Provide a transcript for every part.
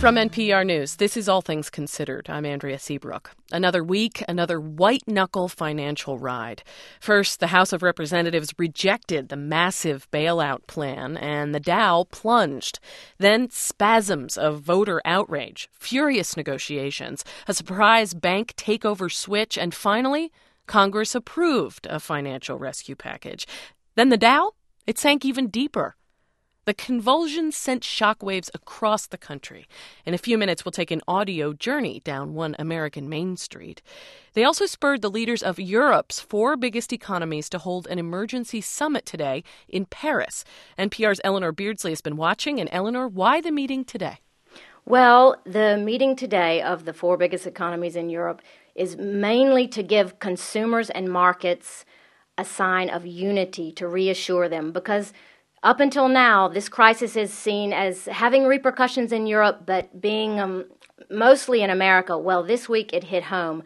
From NPR News, this is All Things Considered. I'm Andrea Seabrook. Another week, another white-knuckle financial ride. First, the House of Representatives rejected the massive bailout plan, and the Dow plunged. Then spasms of voter outrage, furious negotiations, a surprise bank takeover switch, and finally, Congress approved a financial rescue package. Then the Dow, it sank even deeper. The convulsions sent shockwaves across the country. In a few minutes, we'll take an audio journey down one American Main Street. They also spurred the leaders of Europe's four biggest economies to hold an emergency summit today in Paris. NPR's Eleanor Beardsley has been watching. And Eleanor, why the meeting today? Well, the meeting today of the four biggest economies in Europe is mainly to give consumers and markets a sign of unity, to reassure them, because up until now, this crisis is seen as having repercussions in Europe, but being mostly in America. Well, this week it hit home.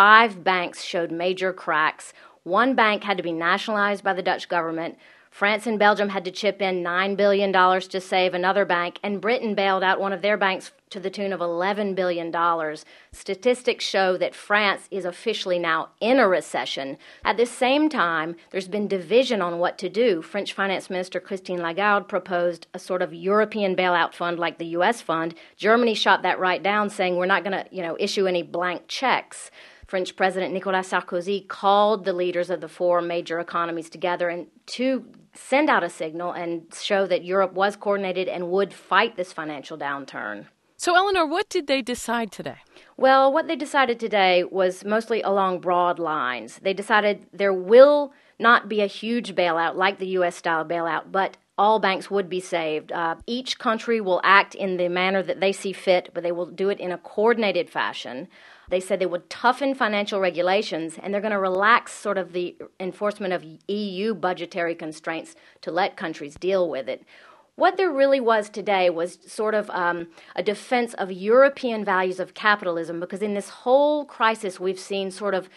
5 banks showed major cracks. One bank had to be nationalized by the Dutch government. France and Belgium had to chip in $9 billion to save another bank, and Britain bailed out one of their banks to the tune of $11 billion. Statistics show that France is officially now in a recession. At the same time, there's been division on what to do. French Finance Minister Christine Lagarde proposed a sort of European bailout fund like the U.S. fund. Germany shot that right down, saying we're not going to, issue any blank checks. French President Nicolas Sarkozy called the leaders of the four major economies together and to send out a signal and show that Europe was coordinated and would fight this financial downturn. So, Eleanor, what did they decide today? Well, what they decided today was mostly along broad lines. They decided there will not be a huge bailout like the U.S.-style bailout, but all banks would be saved. Each country will act in the manner that they see fit, but they will do it in a coordinated fashion. They said they would toughen financial regulations, and they're going to relax sort of the enforcement of EU budgetary constraints to let countries deal with it. What there really was today was sort of a defense of European values of capitalism, because in this whole crisis we've seen sort of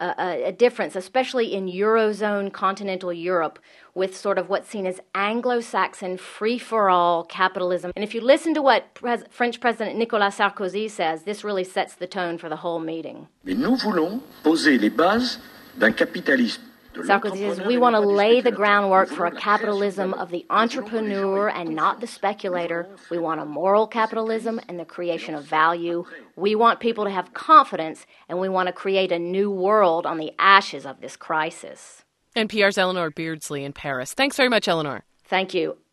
a difference, especially in Eurozone continental Europe, with sort of what's seen as Anglo-Saxon free-for-all capitalism. And if you listen to what French President Nicolas Sarkozy says, this really sets the tone for the whole meeting. Mais nous voulons poser les bases d'un capitalisme. Sarkozy says, we want to lay the groundwork for a capitalism of the entrepreneur and not the speculator. We want a moral capitalism and the creation of value. We want people to have confidence, and we want to create a new world on the ashes of this crisis. NPR's Eleanor Beardsley in Paris. Thanks very much, Eleanor. Thank you.